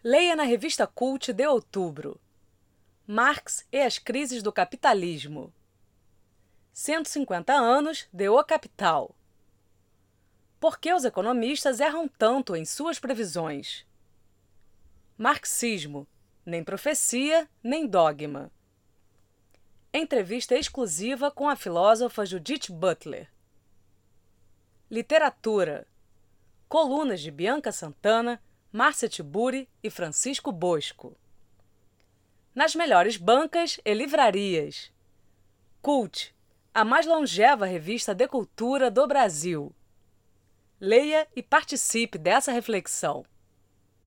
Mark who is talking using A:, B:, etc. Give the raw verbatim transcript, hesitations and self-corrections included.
A: Leia na revista Cult de outubro. Marx e as crises do capitalismo. cento e cinquenta anos de O Capital. Por que os economistas erram tanto em suas previsões? Marxismo, nem profecia, nem dogma. Entrevista exclusiva com a filósofa Judith Butler. Literatura. Colunas de Bianca Santana, Márcia Tiburi e Francisco Bosco. Nas melhores bancas e livrarias. Cult, a mais longeva revista de cultura do Brasil. Leia e participe dessa reflexão.